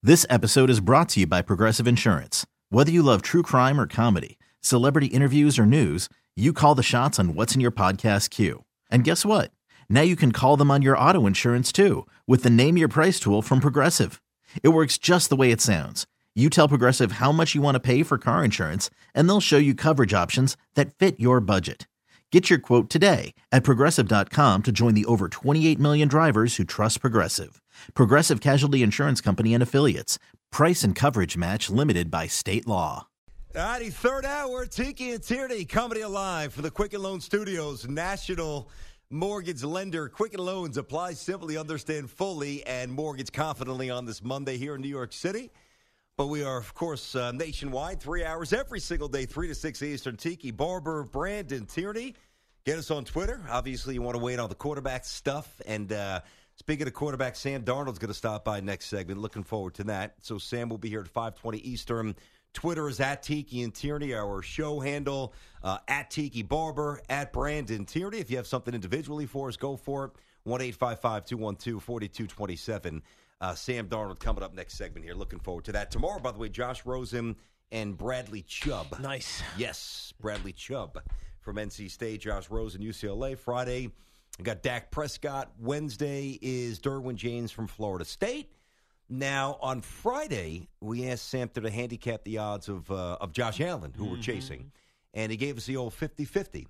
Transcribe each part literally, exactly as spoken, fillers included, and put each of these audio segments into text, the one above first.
This episode is brought to you by Progressive Insurance. Whether you love true crime or comedy, celebrity interviews or news, you call the shots on what's in your podcast queue. And guess what? Now you can call them on your auto insurance too with the Name Your Price tool from Progressive. It works just the way it sounds. You tell Progressive how much you want to pay for car insurance, and they'll show you coverage options that fit your budget. Get your quote today at Progressive dot com to join the over twenty-eight million drivers who trust Progressive. Progressive Casualty Insurance Company and Affiliates. Price and coverage match limited by state law. All righty, third hour, Tiki and Tierney coming alive from the Quicken Loan Studios. National mortgage lender. Quicken Loans. Apply simply, understand fully, and mortgage confidently on this Monday here in New York City. But we are, of course, uh, nationwide, three hours every single day, three to six Eastern. Tiki, Barber, Brandon, Tierney. Get us on Twitter. Obviously, you want to wait on the quarterback stuff. And uh, speaking of quarterback, Sam Darnold's going to stop by next segment. Looking forward to that. So Sam will be here at five twenty Eastern. Twitter is at Tiki and Tierney. Our show handle, uh, at Tiki Barber, at Brandon Tierney. If you have something individually for us, go for it. one eight five five, two one two, four two two seven. Uh, Sam Darnold coming up next segment here. Looking forward to that. Tomorrow, by the way, Josh Rosen and Bradley Chubb. Nice. Yes, Bradley Chubb from N C State. Josh Rosen, U C L A. Friday, we got Dak Prescott. Wednesday is Derwin James from Florida State. Now, on Friday, we asked Samter to handicap the odds of uh, of Josh Allen, who mm-hmm. we're chasing. And he gave us the old fifty-fifty.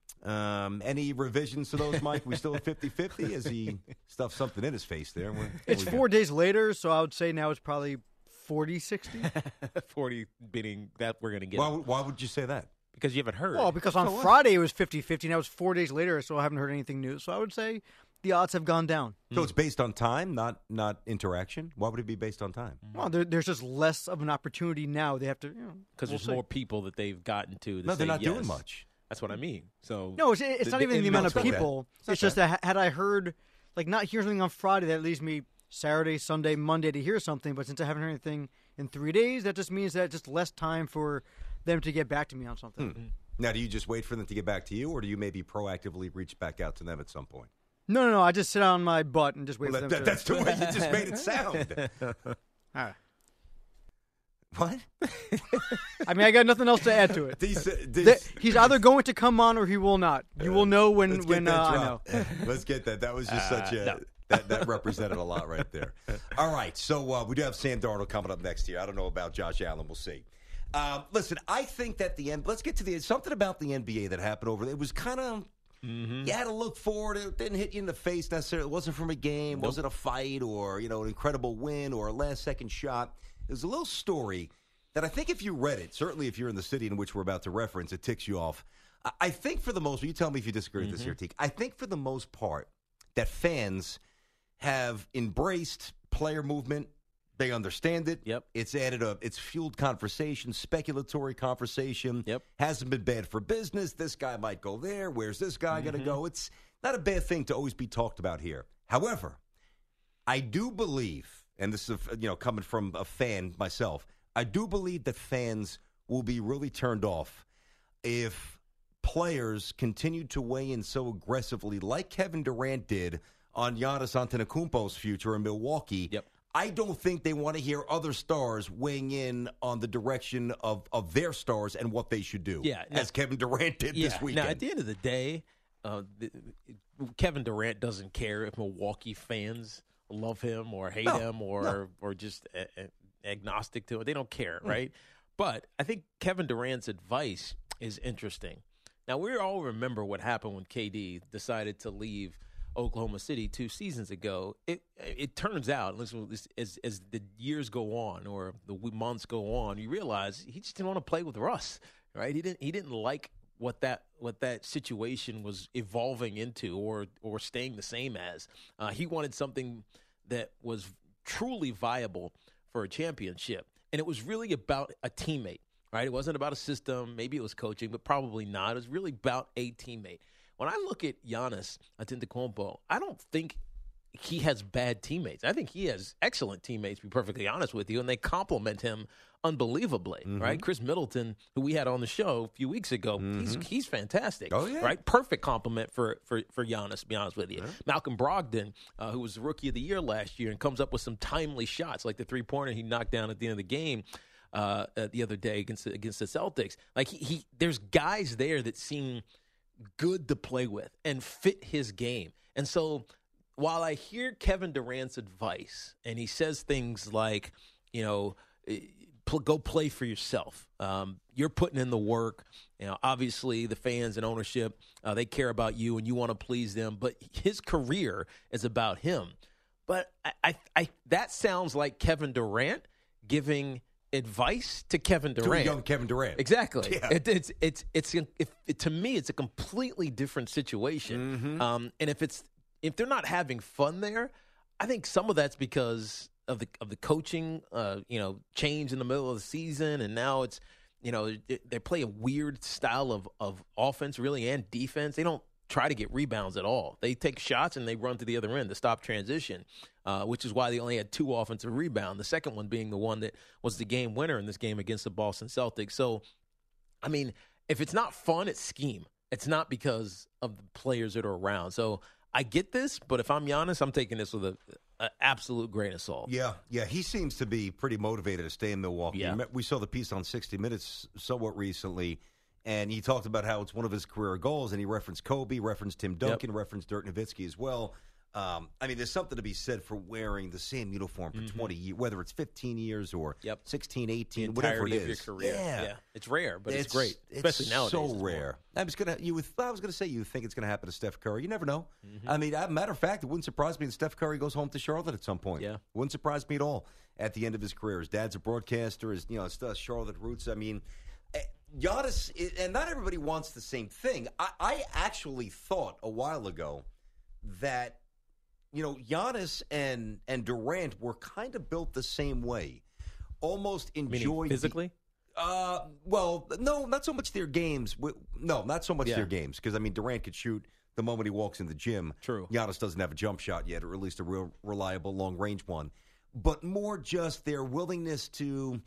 Um, any revisions to those, Mike? We still at fifty-fifty? As he stuffed something in his face there. We're, it's four days later, so I would say now it's probably forty sixty. forty meaning that we're going to get. Why, why would you say that? Because you haven't heard. Well, because on so Friday it was fifty-fifty. Now it's four days later, so I haven't heard anything new. So I would say the odds have gone down. So it's based on time, not not interaction? Why would it be based on time? Well, there, there's just less of an opportunity now. They have to, you know. Because we'll there's see. more people that they've gotten to. to no, they're say not yes. doing much. That's what I mean. So No, it's, it's the, not even the, the amount of people. It's, it's just that had I heard, like, not hear something on Friday, that leaves me Saturday, Sunday, Monday to hear something. But since I haven't heard anything in three days, that just means that just less time for them to get back to me on something. Hmm. Now, do you just wait for them to get back to you, or do you maybe proactively reach back out to them at some point? No, no, no. I just sit on my butt and just wait well, for that, them that, to... That's the way you just made it sound. All right. What? I mean, I got nothing else to add to it. These, uh, these, the, he's either going to come on or he will not. You will know when, when uh, I know. Let's get that. That was just uh, such a... No. That, that represented a lot right there. All right, so uh, we do have Sam Darnold coming up next year. I don't know about Josh Allen. We'll see. Um, listen, I think that the end. Let's get to the something about the N B A that happened over there. It was kind of mm-hmm. you had to look forward. It didn't hit you in the face necessarily. It wasn't from a game. Nope. Wasn't a fight or you know an incredible win or a last second shot. It was a little story that I think if you read it, certainly if you're in the city in which we're about to reference, it ticks you off. I, I think for the most, you tell me if you disagree mm-hmm. with this here, Teak. I think for the most part that fans have embraced player movement. They understand it. Yep. It's added a, it's fueled conversation, speculatory conversation. Yep. Hasn't been bad for business. This guy might go there. Where's this guy mm-hmm. going to go? It's not a bad thing to always be talked about here. However, I do believe, and this is, you know, coming from a fan myself, I do believe that fans will be really turned off if players continue to weigh in so aggressively like Kevin Durant did on Giannis Antetokounmpo's future in Milwaukee. Yep. I don't think they want to hear other stars weighing in on the direction of, of their stars and what they should do, yeah, as now, Kevin Durant did yeah, this weekend. Now, at the end of the day, uh, the, Kevin Durant doesn't care if Milwaukee fans love him or hate no, him or no. or just a, a, agnostic to it. They don't care, mm. right? But I think Kevin Durant's advice is interesting. Now, we all remember what happened when K D decided to leave Oklahoma City two seasons ago. It it turns out, as as the years go on or the months go on, you realize he just didn't want to play with Russ, right? He didn't he didn't like what that what that situation was evolving into or or staying the same as. Uh, he wanted something that was truly viable for a championship, and it was really about a teammate, right? It wasn't about a system. Maybe it was coaching, but probably not. It was really about a teammate. When I look at Giannis Antetokounmpo, I don't think he has bad teammates. I think he has excellent teammates, to be perfectly honest with you, and they complement him unbelievably, mm-hmm. right? Chris Middleton, who we had on the show a few weeks ago, mm-hmm. he's he's fantastic. Oh, yeah. Right? Perfect compliment for, for, for Giannis, to be honest with you. Yeah. Malcolm Brogdon, uh, who was the Rookie of the Year last year and comes up with some timely shots, like the three-pointer he knocked down at the end of the game uh, uh, the other day against, against the Celtics. Like, he, he there's guys there that seem good to play with and fit his game. And so while I hear Kevin Durant's advice, and he says things like, you know, pl- go play for yourself. Um, you're putting in the work. You know, obviously the fans and ownership, uh, they care about you and you want to please them. But his career is about him. But I, I, I that sounds like Kevin Durant giving advice to Kevin Durant, to a young Kevin Durant. Exactly. Yeah. It, it's it's it's if, it, to me, it's a completely different situation. Mm-hmm. Um, and if it's if they're not having fun there, I think some of that's because of the of the coaching, uh, you know, change in the middle of the season, and now it's, you know, they, they play a weird style of of offense, really, and defense. They don't try to get rebounds at all. They take shots and they run to the other end to stop transition, uh, which is why they only had two offensive rebounds. The second one being the one that was the game winner in this game against the Boston Celtics. So, I mean, if it's not fun, it's scheme. It's not because of the players that are around. So I get this, but if I'm Giannis, I'm taking this with a, a absolute grain of salt. Yeah, yeah, he seems to be pretty motivated to stay in Milwaukee. Yeah. We saw the piece on sixty minutes somewhat recently, and he talked about how it's one of his career goals, and he referenced Kobe, referenced Tim Duncan, yep. referenced Dirk Nowitzki as well. Um, I mean, there's something to be said for wearing the same uniform for mm-hmm. twenty years, whether it's fifteen years or yep. sixteen, eighteen, the whatever it is. Of your career. Yeah. yeah, it's rare, but it's, it's great, especially it's nowadays. So rare. I was gonna, you would, I was gonna say, you think it's gonna happen to Steph Curry? You never know. Mm-hmm. I mean, as a matter of fact, it wouldn't surprise me if Steph Curry goes home to Charlotte at some point. Yeah, wouldn't surprise me at all. At the end of his career, his dad's a broadcaster. His, you know, it's Charlotte roots. I mean. Giannis, and not everybody wants the same thing. I, I actually thought a while ago that, you know, Giannis and, and Durant were kind of built the same way. Almost enjoyed physically? The, uh, well, no, not so much their games. No, not so much yeah. their games. Because, I mean, Durant could shoot the moment he walks in the gym. True. Giannis doesn't have a jump shot yet, or at least a real reliable long-range one. But more just their willingness to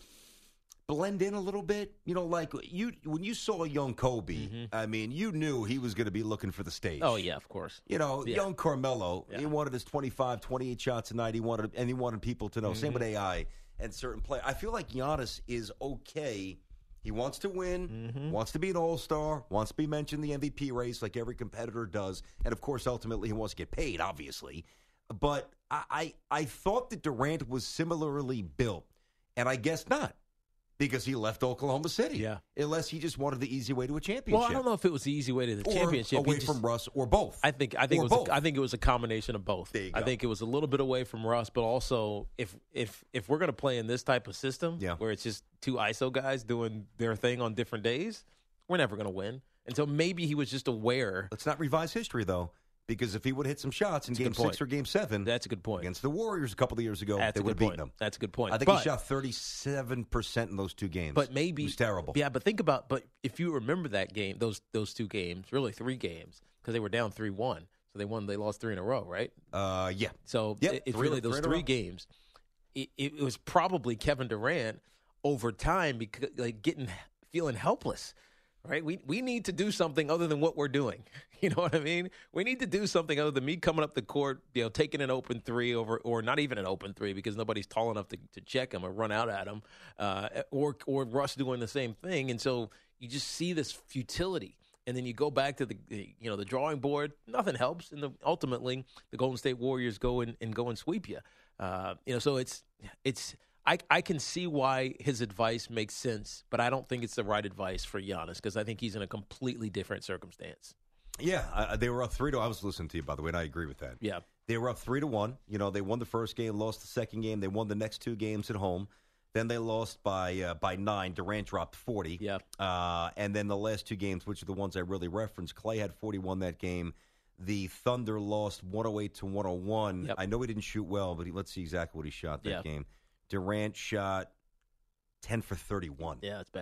blend in a little bit. You know, like you when you saw young Kobe, mm-hmm. I mean, you knew he was going to be looking for the stage. Oh, yeah, of course. You know, yeah. young Carmelo, yeah. he wanted his twenty-five, twenty-eight shots a night. He wanted, and he wanted people to know. Mm-hmm. Same with A I and certain play. I feel like Giannis is okay. He wants to win, mm-hmm. wants to be an all-star, wants to be mentioned in the M V P race like every competitor does. And, of course, ultimately he wants to get paid, obviously. But I, I, I thought that Durant was similarly built, and I guess not. Because he left Oklahoma City. Yeah. Unless he just wanted the easy way to a championship. Well, I don't know if it was the easy way to the or championship. away just, from Russ, or both. I think I think or it was both. a, I think it was a combination of both. There you I go. think it was a little bit away from Russ, but also if if if we're going to play in this type of system yeah. where it's just two I S O guys doing their thing on different days, we're never going to win. And so maybe he was just aware. Let's not revise history, though. Because if he would have hit some shots in That's Game Six or Game Seven, that's a good point. Against the Warriors a couple of years ago, that's they would have beaten them. That's a good point. I think but, he shot thirty-seven percent in those two games. But maybe it was terrible. Yeah, but think about. But if you remember that game, those those two games, really three games, because they were down three one, so they won. They lost three in a row, right? Uh, yeah. So yep, it, it's three, really those three, three games. It, it was probably Kevin Durant over time, because like getting feeling helpless. Right, we we need to do something other than what we're doing. You know what I mean? We need to do something other than me coming up the court, you know, taking an open three over, or not even an open three because nobody's tall enough to, to check him or run out at him, uh, or or Russ doing the same thing. And so you just see this futility, and then you go back to the you know the drawing board. Nothing helps, and the, ultimately the Golden State Warriors go in, and go and sweep you. Uh, you know, so it's it's. I, I can see why his advice makes sense, but I don't think it's the right advice for Giannis because I think he's in a completely different circumstance. Yeah, uh, they were up three to. I was listening to you, by the way, and I agree with that. Yeah, they were up three to one. You know, they won the first game, lost the second game. They won the next two games at home. Then they lost by uh, by nine. Durant dropped forty. Yeah, uh, and then the last two games, which are the ones I really referenced, Clay had forty-one that game. The Thunder lost one oh eight to one oh one. Yep. I know he didn't shoot well, but he, let's see exactly what he shot that yeah. game. Durant shot ten for thirty-one. Yeah, it's bad.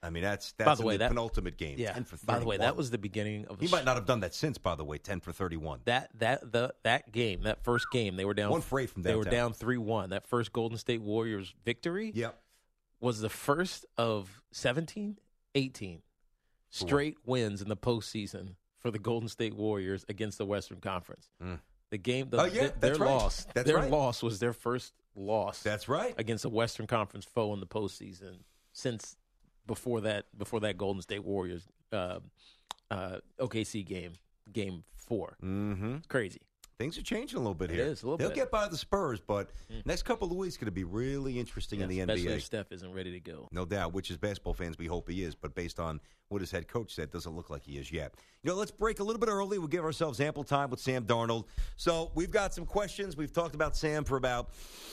I mean, that's that's By the in way, the that, penultimate game. Yeah. ten for By the way, that thirty-one. was the beginning of. He might not have done that since. By the way, ten for thirty-one. That that the that game, that first game, they were down one for eight from They were downtown. down three one. That first Golden State Warriors victory. Yep. Was the first of seventeen, eighteen straight wins in the postseason for the Golden State Warriors against the Western Conference. Mm. The game, the, Oh, yeah, their, that's their right. loss, That's their right. loss was their first loss. That's right. Against a Western Conference foe in the postseason since before that. Before that Golden State Warriors uh, uh, O K C game, game four. Mm-hmm. Crazy. Things are changing a little bit It here. is, a little They'll bit. get by the Spurs, but Mm. next couple of weeks going to be really interesting Yeah, in the N B A. especially if Steph isn't ready to go. No doubt, which as basketball fans we hope he is, but based on what his head coach said, doesn't look like he is yet. You know, let's break a little bit early. We'll give ourselves ample time with Sam Darnold. So we've got some questions. We've talked about Sam for about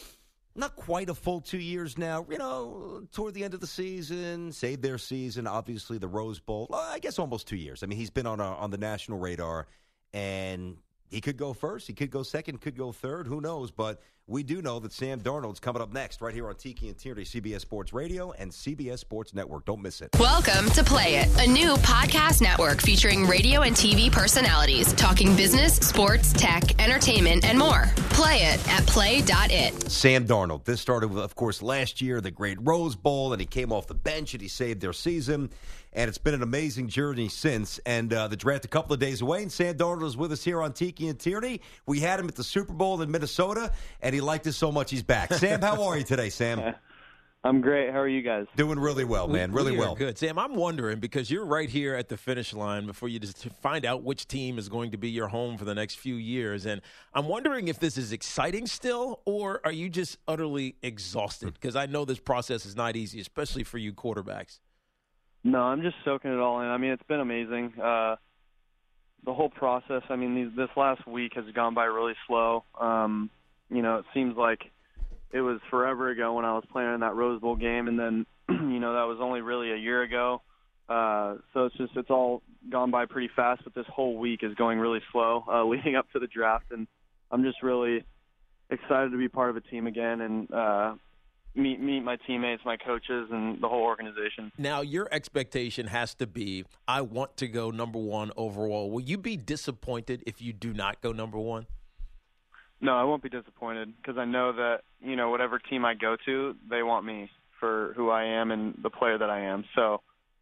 not quite a full two years now. You know, toward the end of the season, saved their season, obviously the Rose Bowl. Well, I guess almost two years. I mean, he's been on our, on the national radar, and he could go first, he could go second, could go third, who knows? But we do know that Sam Darnold's coming up next right here on Tiki and Tierney, C B S Sports Radio and C B S Sports Network. Don't miss it. Welcome to Play It, a new podcast network featuring radio and T V personalities talking business, sports, tech, entertainment, and more. Play it at play dot it. Sam Darnold. This started, of course, last year, the great Rose Bowl, and he came off the bench and he saved their season. And it's been an amazing journey since. And uh, the draft a couple of days away, and Sam Darnold is with us here on Tiki and Tierney. We had him at the Super Bowl in Minnesota, and he liked us so much he's back. Sam, how are you today, Sam? I'm great. How are you guys? Doing really well, man. We- Really we are well. Good, Sam. I'm wondering because you're right here at the finish line before you just find out which team is going to be your home for the next few years, and I'm wondering if this is exciting still, or are you just utterly exhausted? Because I know this process is not easy, especially for you quarterbacks. No, I'm just soaking it all in. I mean, it's been amazing. Uh, the whole process, I mean, these, this last week has gone by really slow. Um, you know, it seems like it was forever ago when I was playing in that Rose Bowl game, and then, you know, that was only really a year ago. Uh, so it's just, it's all gone by pretty fast, but this whole week is going really slow uh, leading up to the draft, and I'm just really excited to be part of a team again and uh, meet meet my teammates, my coaches, and the whole organization. Now, your expectation has to be, I want to go number one overall. Will you be disappointed if you do not go number one? No, I won't be disappointed because I know that, you know, whatever team I go to, they want me for who I am and the player that I am. So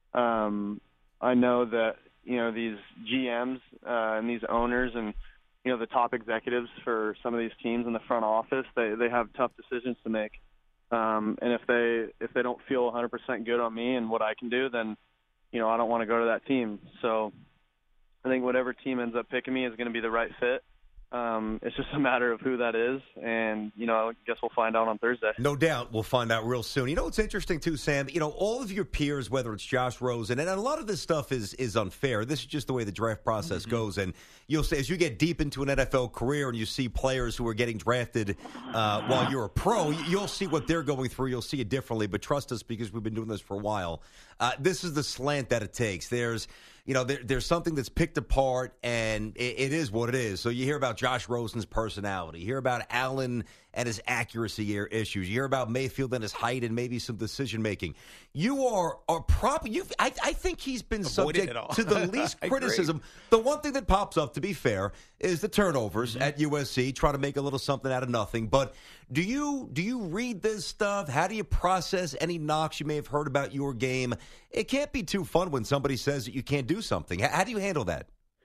um, I know that, you know, these G Ms uh, and these owners and, you know, the top executives for some of these teams in the front office, they, they have tough decisions to make. Um, and if they if they don't feel one hundred percent good on me and what I can do, then, you know, I don't want to go to that team. So I think whatever team ends up picking me is going to be the right fit. Um, it's just a matter of who that is, and, you know, I guess we'll find out on Thursday. No doubt we'll find out real soon. You know what's interesting, too, Sam? You know, all of your peers, whether it's Josh Rosen, and a lot of this stuff is is unfair. This is just the way the draft process mm-hmm. goes. And you'll say, as you get deep into an N F L career and you see players who are getting drafted uh, while you're a pro, you'll see what they're going through. You'll see it differently. But trust us, because we've been doing this for a while. Uh, this is the slant that it takes. There's, you know, there, there's something that's picked apart, and it, it is what it is. So you hear about Josh Rosen's personality. You hear about Allen and his accuracy issues. You hear about Mayfield and his height and maybe some decision-making. You are, are proper. You, I, I think he's been Avoided subject to the least criticism. The one thing that pops up, to be fair, is the turnovers mm-hmm. at U S C, trying to make a little something out of nothing. But do you do you read this stuff? How do you process any knocks you may have heard about your game? It can't be too fun when somebody says that you can't do something. How, how do you handle that?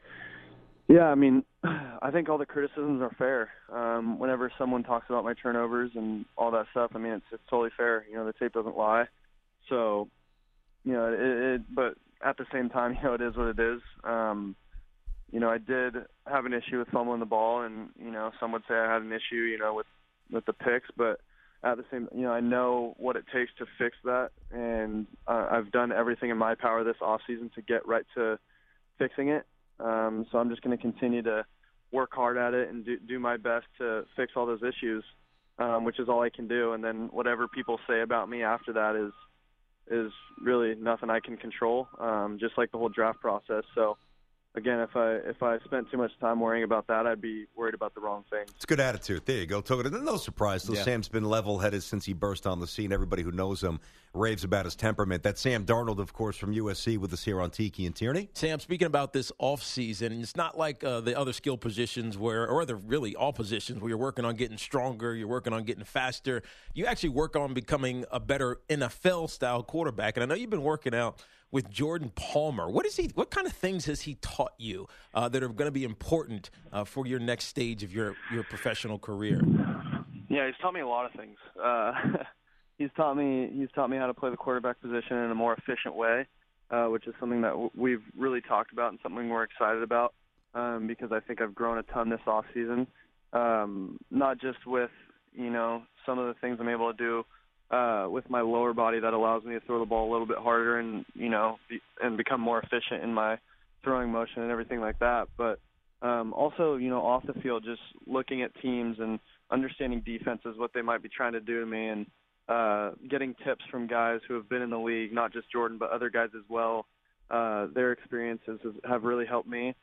Yeah, I mean, I think all the criticisms are fair. Um, whenever someone talks about my turnovers and all that stuff, I mean, it's it's totally fair. You know, the tape doesn't lie. So, you know, it, it but at the same time, you know, it is what it is. Um, you know, I did have an issue with fumbling the ball, and, you know, some would say I had an issue, you know, with, with the picks, but at the same, you know, I know what it takes to fix that, and uh, I've done everything in my power this offseason to get right to fixing it. Um, so I'm just going to continue to work hard at it and do, do my best to fix all those issues, um, which is all I can do. And then whatever people say about me after that is is really nothing I can control, um, just like the whole draft process. So again, if I if I spent too much time worrying about that, I'd be worried about the wrong things. It's a good attitude. There you go, Toga. No surprise, though. Yeah. Sam's been level-headed since he burst on the scene. Everybody who knows him raves about his temperament. That's Sam Darnold, of course, from U S C with us here on Tiki and Tierney. Sam, speaking about this offseason, it's not like uh, the other skill positions where, or other really all positions where you're working on getting stronger, you're working on getting faster. You actually work on becoming a better N F L-style quarterback. And I know you've been working out with Jordan Palmer. What is he? What kind of things has he taught you uh, that are going to be important uh, for your next stage of your, your professional career? Yeah, he's taught me a lot of things. Uh, he's taught me he's taught me how to play the quarterback position in a more efficient way, uh, which is something that w- we've really talked about and something we're excited about um, because I think I've grown a ton this off season. Um, not just with you know some of the things I'm able to do uh, with my lower body that allows me to throw the ball a little bit harder and you know be, and become more efficient in my throwing motion and everything like that, but um, also you know off the field, just looking at teams and understanding defenses, what they might be trying to do to me, and uh, getting tips from guys who have been in the league, not just Jordan, but other guys as well. Uh, their experiences has, have really helped me.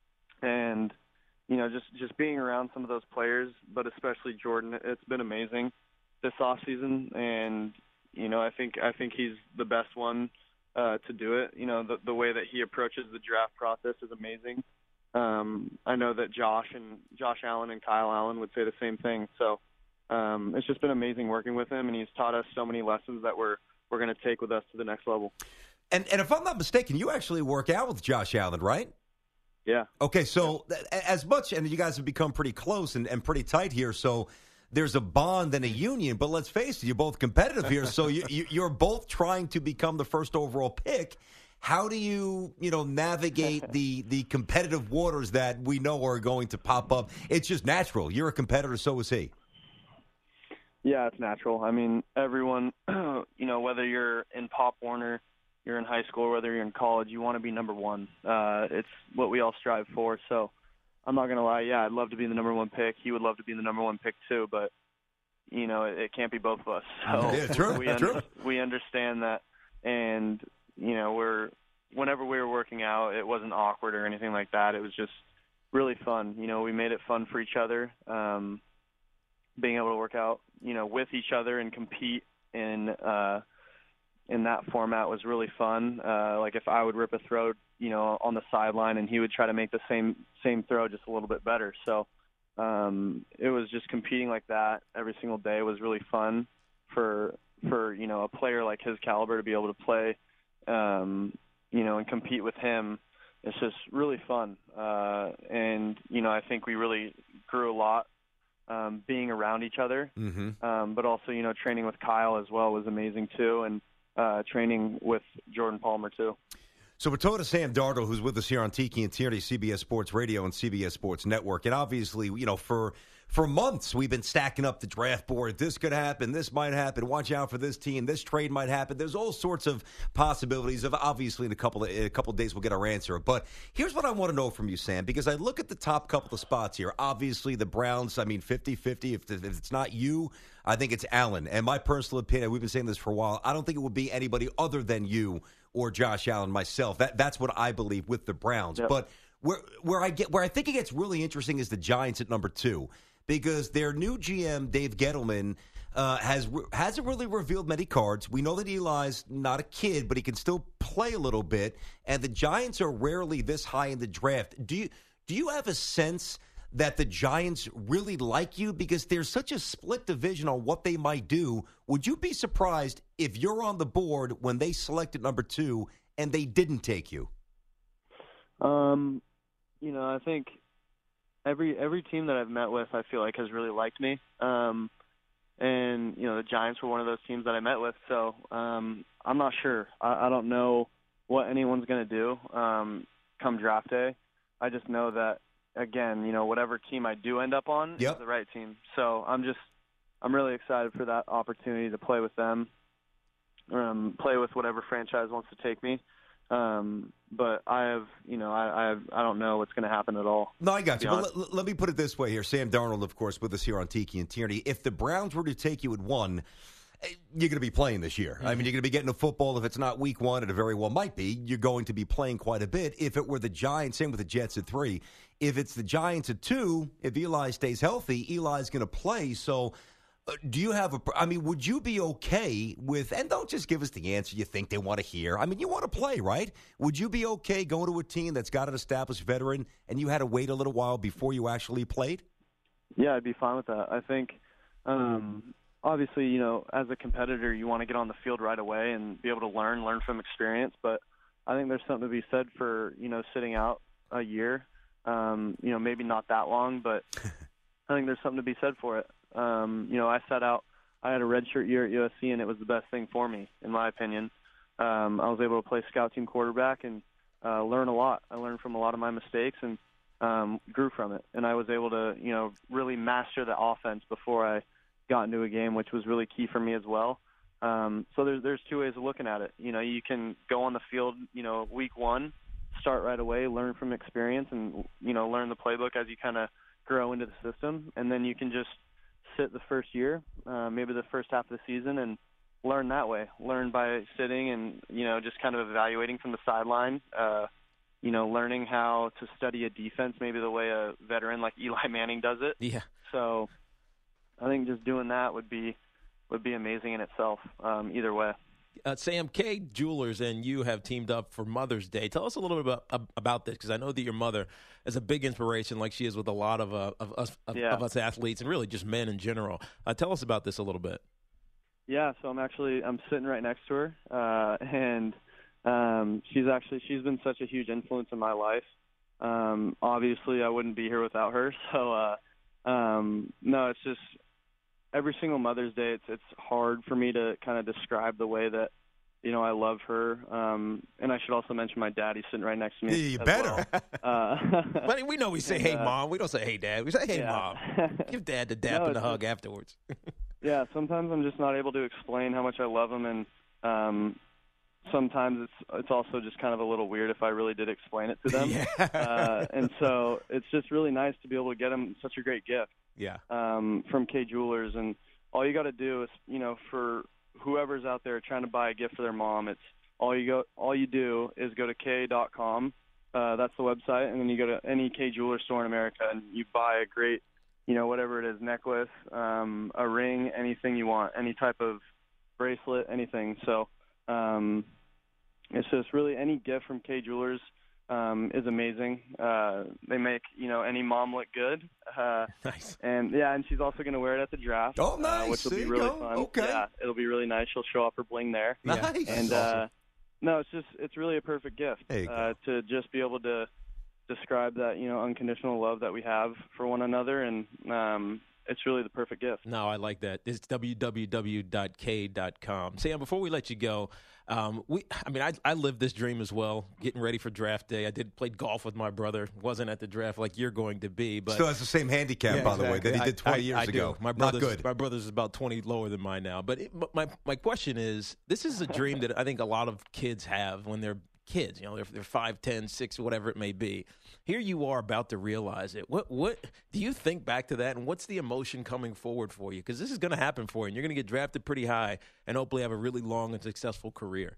And, you know, just, just being around some of those players, but especially Jordan, it's been amazing this offseason. And, you know, I think I think he's the best one uh, to do it. You know, the, the way that he approaches the draft process is amazing. Um, I know that Josh and Josh Allen and Kyle Allen would say the same thing. So um, it's just been amazing working with him, and he's taught us so many lessons that we're we're going to take with us to the next level. And and if I'm not mistaken, you actually work out with Josh Allen, right? Yeah. Okay, so th- as much, and you guys have become pretty close and, and pretty tight here, so there's a bond and a union, but let's face it, you're both competitive here, so you, you, you're both trying to become the first overall pick. How do you, you know, navigate the, the competitive waters that we know are going to pop up? It's just natural. You're a competitor, so is he. Yeah, it's natural. I mean, everyone, you know, whether you're in Pop Warner, you're in high school, or whether you're in college, you want to be number one. Uh, it's what we all strive for. So I'm not going to lie. Yeah, I'd love to be the number one pick. He would love to be the number one pick too, but, you know, it, it can't be both of us. So yeah, true, we, true. Under, we understand that. And, you know, we're whenever we were working out, it wasn't awkward or anything like that. It was just really fun. You know, we made it fun for each other. Um, being able to work out, you know, with each other and compete in uh, in that format was really fun. Uh, like if I would rip a throw, you know, on the sideline, and he would try to make the same same throw just a little bit better. So um, it was just competing like that every single day was really fun for for you know a player like his caliber to be able to play, um, you know, and compete with him. It's just really fun, uh, and you know I think we really grew a lot. Um, being around each other, Mm-hmm. um, but also, you know, training with Kyle as well was amazing too, and uh, training with Jordan Palmer too. So we're talking to Sam Darnold, who's with us here on Tiki and Tierney, C B S Sports Radio and C B S Sports Network. And obviously, you know, for for months we've been stacking up the draft board. This could happen. This might happen. Watch out for this team. This trade might happen. There's all sorts of possibilities. Of obviously, in a couple of, in a couple of days we'll get our answer. But here's what I want to know from you, Sam, because I look at the top couple of spots here. Obviously, the Browns, I mean, fifty-fifty. If, if it's not you, I think it's Allen. And my personal opinion, we've been saying this for a while, I don't think it would be anybody other than you or Josh Allen, myself. That That's what I believe with the Browns. Yep. But where where I get where I think it gets really interesting is the Giants at number two, because their new G M, Dave Gettleman, uh, has hasn't really revealed many cards. We know that Eli's not a kid, but he can still play a little bit. And the Giants are rarely this high in the draft. Do you do you have a sense that the Giants really like you? Because there's such a split division on what they might do. Would you be surprised if you're on the board when they selected number two and they didn't take you? Um, you know, I think every every team that I've met with, I feel like has really liked me. Um, and you know, the Giants were one of those teams that I met with. So um, I'm not sure. I, I don't know what anyone's going to do um, come draft day. I just know that, again, you know, whatever team I do end up on Yep. is the right team. So I'm just, I'm really excited for that opportunity to play with them, um, play with whatever franchise wants to take me. Um, but I have, you know, I, I have, I don't know what's going to happen at all. No, I got to you. be But honest. let, let me put it this way here. Sam Darnold, of course, with us here on Tiki and Tierney. If the Browns were to take you at one, you're going to be playing this year. I mean, you're going to be getting a football. If it's not week one, it very well might be. You're going to be playing quite a bit. If it were the Giants, same with the Jets at three. If it's the Giants at two, if Eli stays healthy, Eli's going to play. So uh, do you have a – I mean, would you be okay with – and don't just give us the answer you think they want to hear. I mean, you want to play, right? Would you be okay going to a team that's got an established veteran and you had to wait a little while before you actually played? Yeah, I'd be fine with that. I think um, – obviously, you know, as a competitor, you want to get on the field right away and be able to learn, learn from experience. But I think there's something to be said for, you know, sitting out a year. Um, you know, maybe not that long, but I think there's something to be said for it. Um, you know, I sat out. I had a redshirt year at U S C, and it was the best thing for me, in my opinion. Um, I was able to play scout team quarterback and uh, learn a lot. I learned from a lot of my mistakes and um, grew from it. And I was able to, you know, really master the offense before I got into a game, which was really key for me as well. Um, so there's there's two ways of looking at it. You know, you can go on the field, you know, week one, start right away, learn from experience, and you know, learn the playbook as you kind of grow into the system, and then you can just sit the first year, uh, maybe the first half of the season, and learn that way. Learn by sitting and you know, just kind of evaluating from the sideline. Uh, you know, learning how to study a defense, maybe the way a veteran like Eli Manning does it. Yeah. So I think just doing that would be would be amazing in itself. Um, either way. Uh, Sam, Kay Jewelers and you have teamed up for Mother's Day. Tell us a little bit about about this, because I know that your mother is a big inspiration, like she is with a lot of uh, of us of, yeah. of us athletes and really just men in general. Uh, tell us about this a little bit. Yeah, so I'm actually I'm sitting right next to her, uh, and um, she's actually she's been such a huge influence in my life. Um, obviously, I wouldn't be here without her. So uh, um, no, it's just. Every single Mother's Day, it's it's hard for me to kind of describe the way that, you know, I love her. Um, and I should also mention my dad. He's sitting right next to me. Yeah, you better. Well. Uh, but we know we say, and, hey, uh, Mom. We don't say, hey, Dad. We say, hey, yeah. Mom. Give Dad the dap No, and the it's hug just, afterwards. Yeah, sometimes I'm just not able to explain how much I love him. And um, sometimes it's it's also just kind of a little weird if I really did explain it to them. Yeah. uh, and so it's just really nice to be able to get him such a great gift. Yeah. Um, from Kay Jewelers, and all you got to do is, you know, for whoever's out there trying to buy a gift for their mom, it's all you go, all you do is go to Kay dot com. Uh, that's the website, and then you go to any Kay Jeweler store in America, and you buy a great, you know, whatever it is, necklace, um, a ring, anything you want, any type of bracelet, anything. So um, it's just really any gift from Kay Jewelers. Um, is amazing. Uh, they make, you know, any mom look good. Uh, nice. And, yeah, and she's also going to wear it at the draft. Oh, nice. Uh, which will there be you really go. fun. Okay. Yeah, it'll be really nice. She'll show off her bling there. Yeah. Nice. And, uh, no, it's just, it's really a perfect gift There you uh, to just be able to describe that, you know, unconditional love that we have for one another. And um, it's really the perfect gift. No, I like that. It's w w w dot kay dot com. Sam, before we let you go, um, we I mean, I, I lived this dream as well, getting ready for draft day. I did played golf with my brother. Wasn't at the draft like you're going to be. But Still has the same handicap, Yeah, by the way, exactly. that he did twenty I, years I, I ago. Do. My Not brother's, good. My brother's is about twenty lower than mine now. But, it, but my, my question is, this is a dream that I think a lot of kids have when they're kids. You know, they're, they're five, ten, six, whatever it may be. Here you are about to realize it. What what do you think back to that, and what's the emotion coming forward for you? Because this is going to happen for you, and you're going to get drafted pretty high and hopefully have a really long and successful career.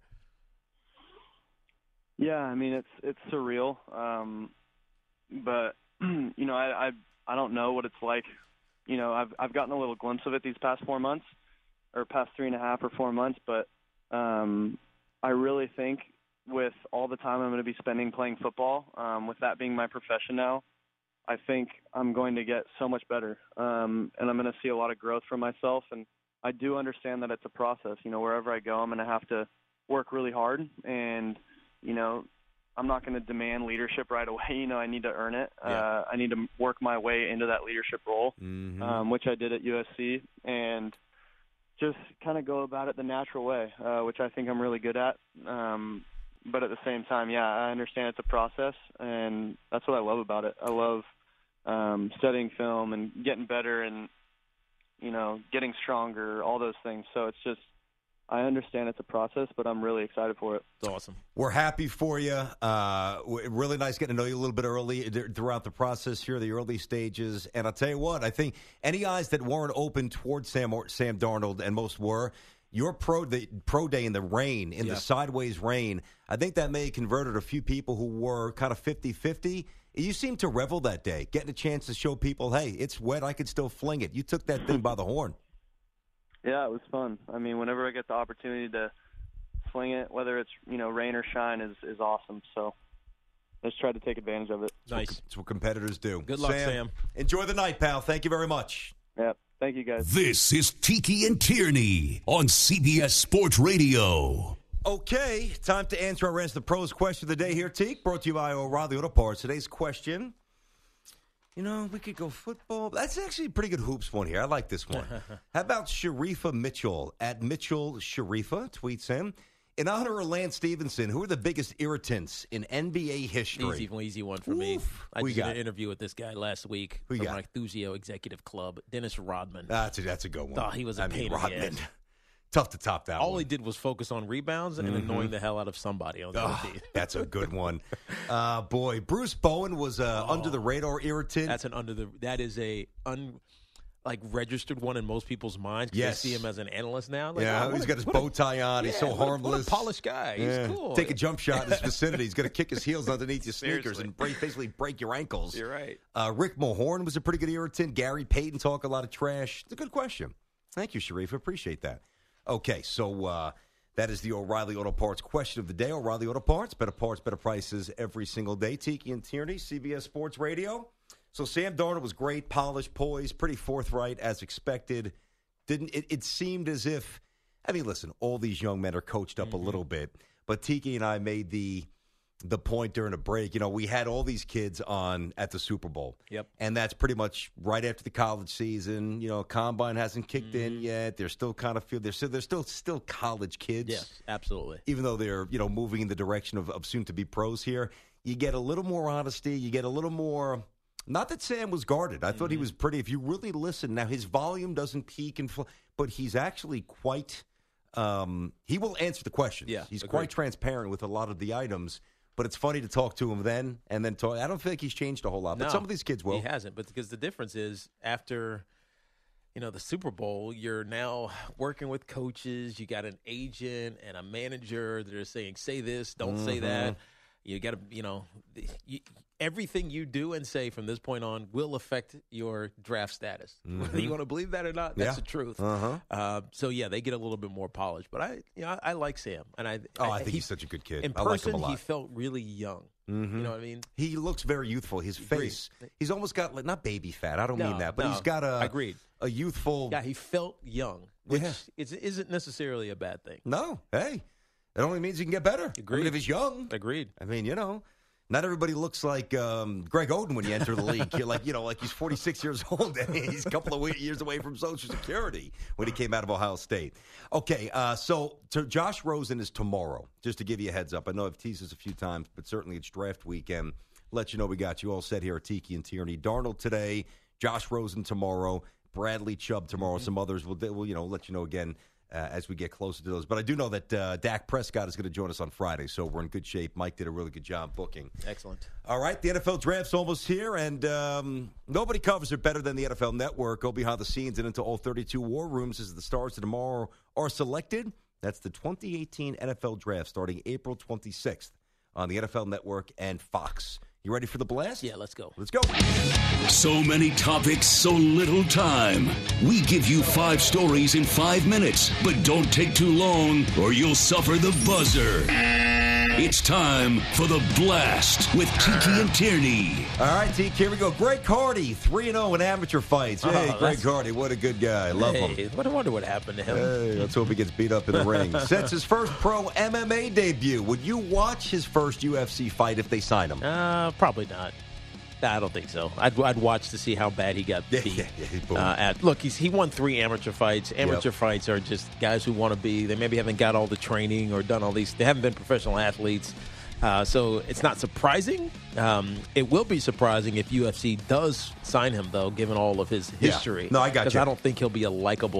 Yeah, I mean, it's it's surreal. Um, but, you know, I, I I don't know what it's like. You know, I've I've gotten a little glimpse of it these past four months, or past three and a half or four months. But um, I really think with all the time I'm going to be spending playing football, um, with that being my profession now, I think I'm going to get so much better. Um, and I'm going to see a lot of growth from myself. And I do understand that it's a process. You know, wherever I go, I'm going to have to work really hard. And, you know, I'm not going to demand leadership right away. You know, I need to earn it. Yeah. Uh, I need to work my way into that leadership role, Mm-hmm. um, which I did at U S C. And just kind of go about it the natural way, uh, which I think I'm really good at. Um, but at the same time, yeah, I understand it's a process, and that's what I love about it. I love um, studying film and getting better and, you know, getting stronger, all those things. So it's just, I understand it's a process, but I'm really excited for it. It's awesome. We're happy for you. Uh, really nice getting to know you a little bit early throughout the process here, the early stages. And I'll tell you what, I think any eyes that weren't open towards Sam or Sam Darnold, and most were, your pro the pro day in the rain, in yeah. the sideways rain, I think that may have converted a few people who were kind of fifty-fifty. You seemed to revel that day, getting a chance to show people, hey, it's wet, I could still fling it. You took that thing by the horn. Yeah, it was fun. I mean, whenever I get the opportunity to fling it, whether it's, you know, rain or shine, is, is awesome. So let's try to take advantage of it. Nice. That's what competitors do. Good luck, Sam. Sam. Enjoy the night, pal. Thank you very much. Yeah, thank you, guys. This is Tiki and Tierney on C B S Sports Radio. Okay, time to answer our Answer the Pros question of the day here, Teak. Brought to you by O'Reilly Auto Parts. Today's question, you know, we could go football. That's actually a pretty good hoops one here. I like this one. How about Sharifa Mitchell? At Mitchell Sharifa tweets him. In honor of Lance Stevenson, who are the biggest irritants in N B A history? Easy, easy one for Oof. me. I we did got an interview with this guy last week we from got? my Thusio Executive Club, Dennis Rodman. That's a, that's a good one. Oh, he was a I pain mean, in Rodman. the ass. Tough to top that All one. he did was focus on rebounds and mm-hmm. annoying the hell out of somebody on the oh, team. That's a good one. Uh, boy, Bruce Bowen was a oh, under the radar irritant. That's an under the. That is a un. Like registered one in most people's minds. Yes, they see him as an analyst now. Like, yeah, oh, he's a, got his bow tie on. Yeah, he's so what harmless. A, what a polished guy. Yeah. He's cool. Take a jump shot in his vicinity. He's going to kick his heels underneath your sneakers Seriously. and break, basically break your ankles. You're right. Uh, Rick Mahorn was a pretty good irritant. Gary Payton talk a lot of trash. It's a good question. Thank you, Sharif. Appreciate that. Okay, so uh, that is the O'Reilly Auto Parts question of the day. O'Reilly Auto Parts, better parts, better prices every single day. Tiki and Tierney, C B S Sports Radio. So Sam Darnold was great, polished, poised, pretty forthright as expected. Didn't it, it seemed as if, I mean, listen, all these young men are coached up mm-hmm. a little bit, but Tiki and I made the the point during a break. You know, we had all these kids on at the Super Bowl. Yep. And that's pretty much right after the college season. You know, Combine hasn't kicked mm-hmm. in yet. They're still kind of feel they're still they're still still college kids. Yes, absolutely. Even though they're, you know, moving in the direction of, of soon to be pros here. You get a little more honesty, you get a little more. Not that Sam was guarded. I mm-hmm. thought he was pretty. If you really listen, now his volume doesn't peak and fl- but he's actually quite um, he will answer the questions. Yeah, he's agreed. quite transparent with a lot of the items. But it's funny to talk to him then and then talk. I don't think he's changed a whole lot. But no, some of these kids will. He hasn't. But because the difference is after, you know, the Super Bowl, you're now working with coaches. You got an agent and a manager that are saying, say this, don't mm-hmm. say that. You got to, you know, you, everything you do and say from this point on will affect your draft status. Mm-hmm. Whether you want to believe that or not, that's yeah. the truth. Uh-huh. Uh, so yeah, they get a little bit more polished. But I, you know, I, I like Sam, and I. Oh, I, I think he, he's such a good kid. In I person, like him a lot. he felt really young. Mm-hmm. You know what I mean? He looks very youthful. His face, agreed. He's almost got like not baby fat. I don't no, mean that, but no, he's got a agreed. a youthful. Yeah, he felt young, which yeah. is, isn't necessarily a bad thing. No, hey, it only means he can get better. Agreed. I mean, if he's young, agreed. I mean, you know. Not everybody looks like um, Greg Oden when you enter the league. You're like, you know, like he's forty-six years old and he's a couple of years away from Social Security when he came out of Ohio State. Okay, uh, so to Josh Rosen is tomorrow, just to give you a heads up. I know I've teased this a few times, but certainly it's draft weekend. Let you know we got you all set here at Tiki and Tierney. Darnold today, Josh Rosen tomorrow, Bradley Chubb tomorrow. Mm-hmm. Some others will, will, you know, let you know again. Uh, as we get closer to those. But I do know that uh, Dak Prescott is going to join us on Friday, so we're in good shape. Mike did a really good job booking. Excellent. All right, the N F L Draft's almost here, and um, nobody covers it better than the N F L Network. Go behind the scenes and into all thirty-two war rooms as the stars of tomorrow are selected. That's the twenty eighteen N F L Draft starting April twenty-sixth on the N F L Network and Fox. You ready for the blast? Yeah, let's go. Let's go. So many topics, so little time. We give you five stories in five minutes, but don't take too long or you'll suffer the buzzer. It's time for the blast with Tiki and Tierney. All right, Tiki, here we go. Greg Hardy, three and oh in amateur fights. Hey, oh, Greg Hardy, what a good guy. Love hey, him. I wonder what happened to him. Hey, let's hope he gets beat up in the ring. Sets his first pro M M A debut. Would you watch his first U F C fight if they sign him? Uh, probably not. Nah, I don't think so. I'd, I'd watch to see how bad he got beat. Yeah, yeah, yeah, uh, at, look, he's, he won three amateur fights. Amateur yep. fights are just guys who want to be. They maybe haven't got all the training or done all these. They haven't been professional athletes. Uh, so it's not surprising. Um, it will be surprising if U F C does sign him, though, given all of his history. Yeah. No, I got you. Because I don't think he'll be a likable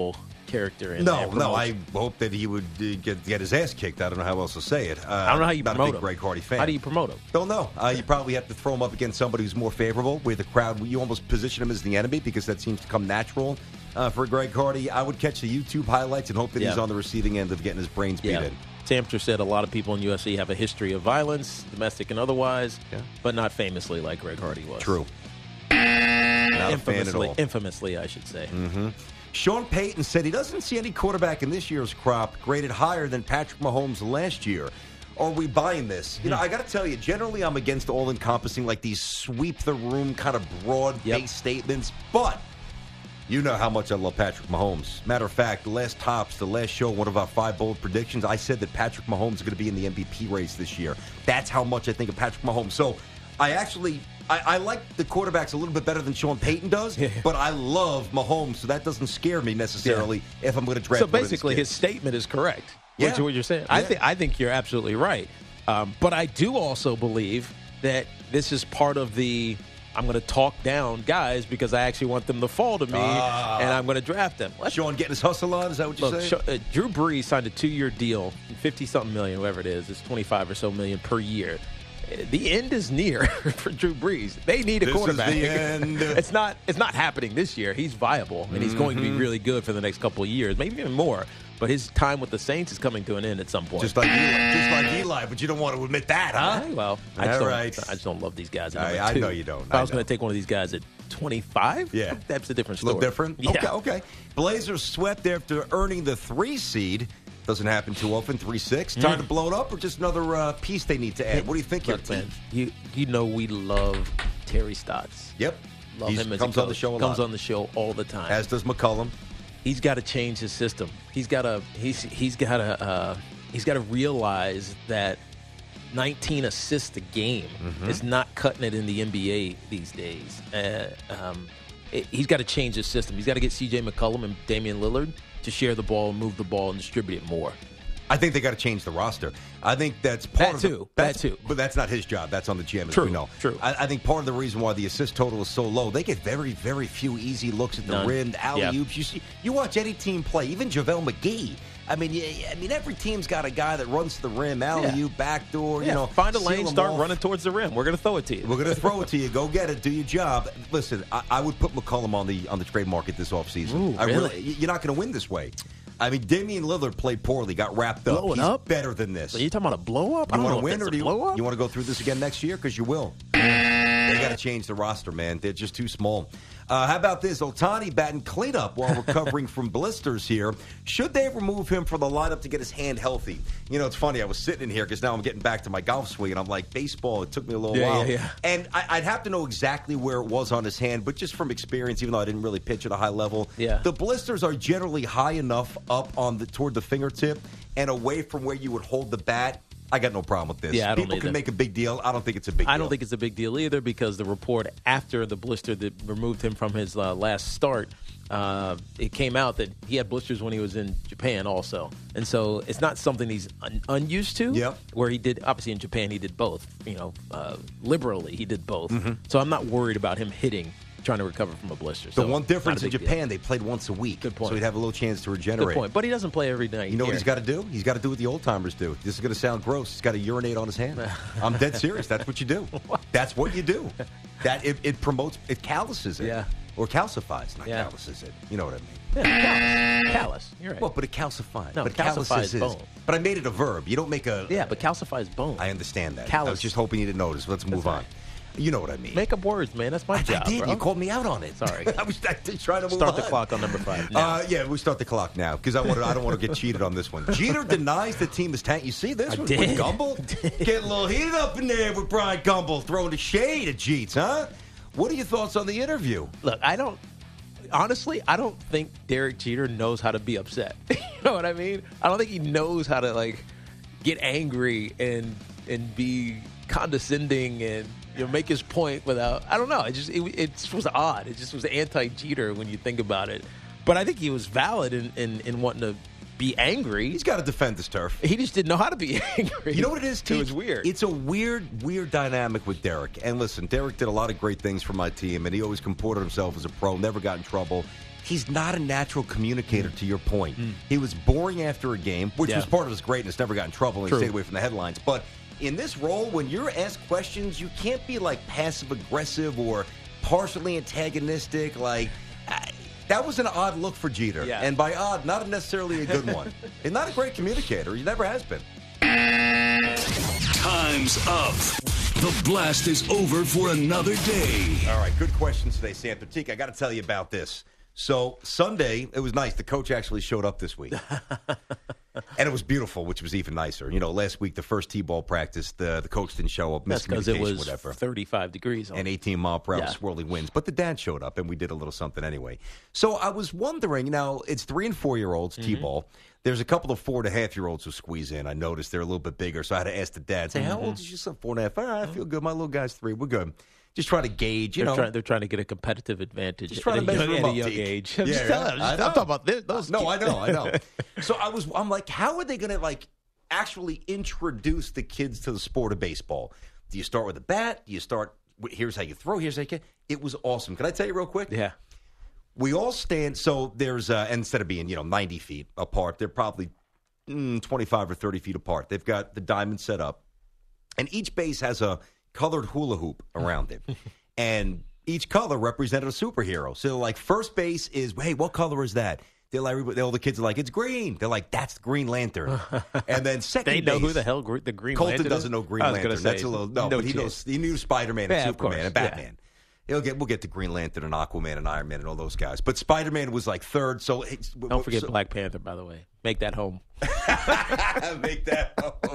character. In No, and no. promotes- I hope that he would uh, get get his ass kicked. I don't know how else to say it. Uh, I don't know how you not promote a big him. Greg Hardy fan. How do you promote him? Don't know. Uh, you probably have to throw him up against somebody who's more favorable, where the crowd, you almost position him as the enemy because that seems to come natural uh, for Greg Hardy. I would catch the YouTube highlights and hope that Yeah. he's on the receiving end of getting his brains beat Yeah. in. Tamter said a lot of people in U F C have a history of violence, domestic and otherwise, Yeah. but not famously like Greg Hardy was. True. Not a fan at Infamously, all. infamously, I should say. Mm-hmm. Sean Payton said he doesn't see any quarterback in this year's crop graded higher than Patrick Mahomes last year. Are we buying this? You know, I got to tell you, generally I'm against all-encompassing, like these sweep-the-room kind of broad-based Yep. statements, but you know how much I love Patrick Mahomes. Matter of fact, the last Tops, the last show, one of our five bold predictions, I said that Patrick Mahomes is going to be in the M V P race this year. That's how much I think of Patrick Mahomes. So I actually, I, I like the quarterbacks a little bit better than Sean Payton does, Yeah. but I love Mahomes, so that doesn't scare me necessarily if I'm going to draft So one of his basically, his kids. statement is correct. Yeah. Which is what you're saying. I Yeah. think I think you're absolutely right. Um, but I do also believe that this is part of the I'm going to talk down guys because I actually want them to fall to me, Ah. and I'm going to draft them. Let's Sean getting his hustle on, is that what you're Look, saying? Sh- uh, Drew Brees signed a two-year deal, fifty-something million, whatever it is. It's twenty-five or so million per year. Uh, The end is near for Drew Brees. They need a This is quarterback. the end. it's not. It's not happening this year. He's viable, and he's going to Mm-hmm. be really good for the next couple of years, maybe even more. But his time with the Saints is coming to an end at some point. Just like Eli, just like Eli, but you don't want to admit that, huh? Yeah, well, I just, All don't, right. I just don't love these guys. At I- number I two. know you don't. If I, I was going know. to take one of these guys at twenty-five, Yeah. that's a different A story. little different? Yeah. Okay, okay. Blazers swept after earning the three seed. Doesn't happen too often, three six. Time to blow it up or just another uh, piece they need to add? What do you think? Look, here, man, T? you you know we love Terry Stotts. Yep. Love He him as comes a on the coach. show a Comes lot. on the show all the time. As does McCullum. He's got to change his system. He's got to he's he's got to uh, he's got to realize that nineteen assists a game Mm-hmm. is not cutting it in the N B A these days. Uh, um, it, he's got to change his system. He's got to get C J McCollum and Damian Lillard to share the ball, move the ball, and distribute it more. I think they got to change the roster. I think that's part That of too, The, that that's- too. But that's not his job. That's on the G M, as True, we know. true. I, I think part of the reason why the assist total is so low, they get very, very few easy looks at the None. rim, alley Yeah. oops. You see, you watch any team play, even JaVale McGee. I mean, yeah, I mean, every team's got a guy that runs to the rim, alley oop, backdoor. Yeah, You know, find a seal lane, them start off. running towards the rim. We're going to throw it to you. We're going to throw it to you. Go get it. Do your job. Listen, I, I would put McCollum on the on the trade market this offseason. Ooh, I really? You're not going to win this way. I mean, Damian Lillard played poorly, got wrapped up. Blow it He's up? better than this. Are you talking about a blow up? I You don't want know to if win, it's or a do you, blow up. you want to go through this again next year? Because you will. They got to change the roster, man. They're just too small. Uh, how about this? Ohtani batting cleanup while recovering from blisters here. Should they remove him from the lineup to get his hand healthy? You know, it's funny. I was sitting in here because now I'm getting back to my golf swing, and I'm like, baseball, it took me a little Yeah, while. yeah, yeah. And I, I'd have to know exactly where it was on his hand, but just from experience, even though I didn't really pitch at a high level, Yeah. the blisters are generally high enough up on the toward the fingertip and away from where you would hold the bat. I got no problem with this. Yeah, I don't People can either. make a big deal. I don't think it's a big deal. I don't think it's a big deal either because the report after the blister that removed him from his uh, last start, uh, it came out that he had blisters when he was in Japan also. And so it's not something he's un- unused to. Yep. Where he did, obviously in Japan, he did both. You know, uh, liberally, he did both. Mm-hmm. So I'm not worried about him hitting, trying to recover from a blister. The So one difference not a in big deal. Japan, they played once a week. Good point. So he'd have a little chance to regenerate. Good point. But he doesn't play every night. You know what here. he's got to do? He's got to do what the old timers do. This is going to sound gross. He's got to urinate on his hand. I'm dead serious. That's what you do. That's what you do. That it, it promotes, it calluses it. Yeah. Or calcifies, not Yeah. calluses it. You know what I mean? Yeah, callous. Callous. You're right. Well, but it calcifies. No, but calcifies calluses is. bone. But I made it a verb. You don't make a. yeah, but calcifies bone. I understand that. I Callus. was just hoping you didn't notice. Let's move all on. right. You know what I mean. Make up words, man. That's my I, job, I did. bro. You called me out on it. Sorry. I was I did try to move Start on. the clock on number five now. Uh, yeah, we start the clock now because I want I don't want to get cheated on this one. Jeter denies the team is tank. You see this I one did. with Gumble? Getting a little heated up in there with Brian Gumble throwing the shade at Jeets, huh? What are your thoughts on the interview? Look, I don't. Honestly, I don't think Derek Jeter knows how to be upset. You know what I mean? I don't think he knows how to like get angry and and be condescending and you know make his point without. I don't know. It just it, it just was odd. It just was anti-Jeter when you think about it. But I think he was valid in in, in wanting to be angry. He's got to defend his turf. He just didn't know how to be angry. You know what it is, Teach? It was weird. It's a weird, weird dynamic with Derek. And listen, Derek did a lot of great things for my team, and he always comported himself as a pro, never got in trouble. he's not a natural communicator, to your point. Mm. He was boring after a game, which Yeah. was part of his greatness, never got in trouble and True. stayed away from the headlines. But in this role, when you're asked questions, you can't be like passive-aggressive or partially antagonistic. Like, I, that was an odd look for Jeter. Yeah. And by odd, not necessarily a good one. He's not a great communicator. He never has been. Time's up. The blast is over for another day. All right, good questions today, Sam Pratik. I got to tell you about this. So Sunday, it was nice. The coach actually showed up this week. And it was beautiful, which was even nicer. You know, last week, the first T-ball practice, the, the coach didn't show up, That's because it miscommunication, was whatever. thirty-five degrees. On. And eighteen mile per hour Yeah. swirly winds. But the dad showed up, and we did a little something anyway. So I was wondering, now, it's three- and four-year-olds, Mm-hmm. T-ball. There's a couple of four-and-a-half-year-olds who squeeze in. I noticed they're a little bit bigger, so I had to ask the dad, say, how Mm-hmm. old is your son? Four and a half. All right, I feel good. My little guy's three. We're good. Just trying to gauge, you They're, know. trying, they're trying to get a competitive advantage Just trying at to a measure young, them at a up, young Deke. age. I'm Yeah, just yeah. telling you, I I'm know. talking about this, those No, kids. I know, I know. So I was, I'm like, how are they going to like actually introduce the kids to the sport of baseball? Do you start with a bat? Do you start? Here's how you throw. Here's how you can. It was awesome. Can I tell you real quick? Yeah. We all stand. So there's uh, instead of being you know ninety feet apart, they're probably mm, twenty-five or thirty feet apart. They've got the diamond set up, and each base has a colored hula hoop around it, and each color represented a superhero. So like first base is, hey, what color is that? They're like, everybody- all the kids are like, it's green. They're like, that's Green Lantern. And then second They know base, who the hell gr- the Green Colton Lantern is? doesn't know Green I was Lantern. gonna That's say, a little no, no but he chance. knows he knew Spider-Man and Yeah, of Superman course, and yeah. Batman. He'll get we'll get to Green Lantern and Aquaman and Iron Man and all those guys. But Spider-Man was like third. So it's- Don't forget so- Black Panther, by the way. Make that home. Make that.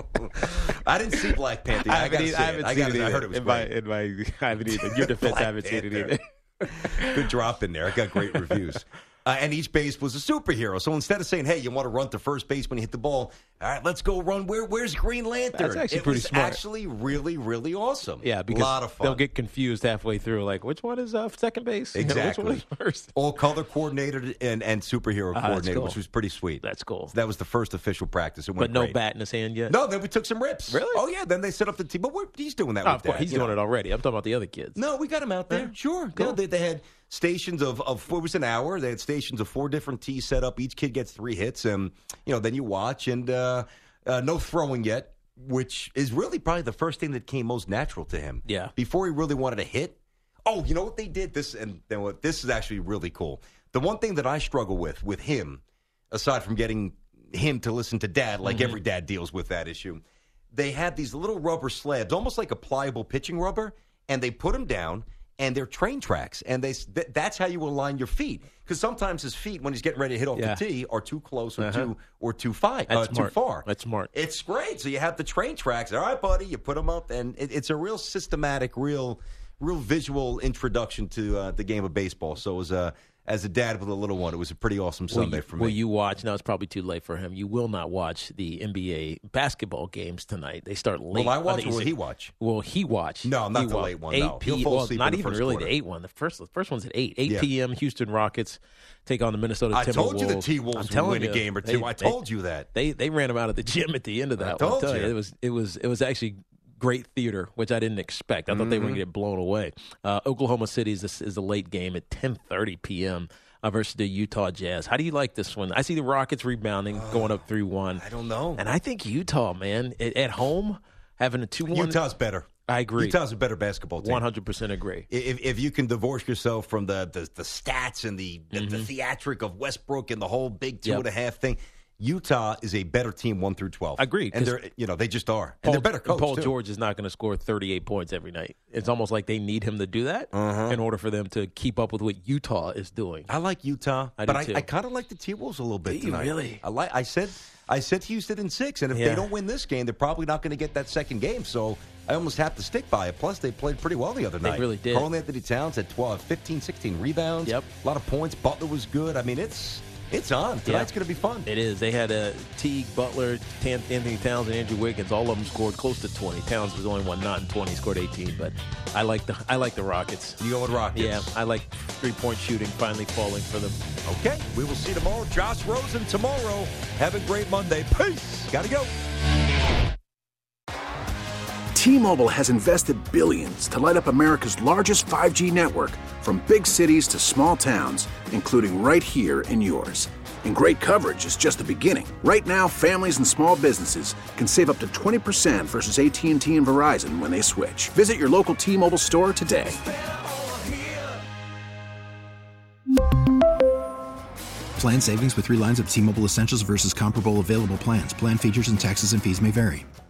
I didn't see Black Panther. I, I haven't, gotta e- see I haven't it. I, seen gotta, it I either. heard it was in my, great. in my, I haven't either. In your defense, I Black haven't seen it Panther. either. Good drop in there. I got great reviews. Uh, and each base was a superhero. So instead of saying, hey, you want to run to first base when you hit the ball, all right, let's go run. Where, where's Green Lantern? That's actually it pretty was smart. actually really, really awesome. Yeah, because a lot of fun. they'll get confused halfway through. Like, which one is uh, second base? You know, Exactly. which one is first? All color coordinated and, and superhero Ah, that's coordinated, cool. which was pretty sweet. That's cool. So that was the first official practice. It went But no great. bat in his hand yet? No, then we took some rips. Really? Oh, yeah. Then they set up the team. But we're, he's doing that Oh, with of course. that, He's you doing know. it already. I'm talking about the other kids. No, we got him out there. Yeah. Sure. Cool. No, they, they had stations of, of four, it was an hour. They had stations of four different tees set up. Each kid gets three hits. And, you know, then you watch. And uh, uh, no throwing yet, which is really probably the first thing that came most natural to him. Yeah. Before he really wanted to hit. Oh, you know what they did? This and then what? This is actually really cool. The one thing that I struggle with with him, aside from getting him to listen to dad, like Mm-hmm. every dad deals with that issue, they had these little rubber slabs, almost like a pliable pitching rubber, and they put him down, and they're train tracks, and they th- that's how you align your feet. Because sometimes his feet, when he's getting ready to hit off Yeah. the tee, are too close or Uh-huh. too or too far. That's uh, too smart. far. That's smart. It's great. So you have the train tracks. All right, buddy, you put them up, and it, it's a real systematic, real, real visual introduction to uh, the game of baseball. So it was a. As a dad with a little one, it was a pretty awesome Will Sunday you, for me. will you watch? Now, it's probably too late for him. You will not watch the N B A basketball games tonight. They start late. Will I on watch the or will East- he watch? Will he watch? No, not He the wa- late one, eight no. He'll p- fall well, asleep not in the even first really quarter. the eight one. The first, the first one's at eight. eight Yeah. p.m. Houston Rockets take on the Minnesota I Timberwolves. told you the T I'm Wolves would telling win a you, game or two. they- I they- told you that. They they ran him out of the gym at the end of that. I one. told I'm telling you. It was it was it was actually great theater, which I didn't expect. I thought they were going to get blown away. Uh, Oklahoma City is a, is a late game at ten thirty p.m. Uh, versus the Utah Jazz. How do you like this one? I see the Rockets rebounding, going up three one. I don't know. And I think Utah, man, at, at home, having a two one. Utah's better. I agree. Utah's a better basketball team. one hundred percent agree. If, if you can divorce yourself from the the, the stats and the, the, Mm-hmm. the theatric of Westbrook and the whole big two Yep. and a half thing, Utah is a better team one through twelve. I agree, and 'cause they're you know they just are, and Paul, they're better coached Paul too. George is not going to score thirty-eight points every night. It's almost like they need him to do that Uh-huh. in order for them to keep up with what Utah is doing. I like Utah, I but do I, too. I kind of like the T Wolves a little bit Do you tonight. really? I like. I said I said Houston in six, and if Yeah. they don't win this game, they're probably not going to get that second game. So I almost have to stick by it. Plus, they played pretty well the other They night. really did. Karl Anthony Towns had twelve, fifteen, sixteen rebounds. Yep. A lot of points. Butler was good. I mean, it's it's on. Tonight's going to be fun. It is. They had a Teague, Butler, Tan- Anthony Towns, and Andrew Wiggins. All of them scored close to twenty. Towns was the only one not in twenty. He scored eighteen. But I like the I like the Rockets. You go with Rockets? Yeah, I like three point shooting finally falling for them. Okay. We will see you tomorrow. Josh Rosen tomorrow. Have a great Monday. Peace. Got to go. T-Mobile has invested billions to light up America's largest five G network, from big cities to small towns, including right here in yours. And great coverage is just the beginning. Right now, families and small businesses can save up to twenty percent versus A T and T and Verizon when they switch. Visit your local T-Mobile store today. Plan savings with three lines of T-Mobile Essentials versus comparable available plans. Plan features and taxes and fees may vary.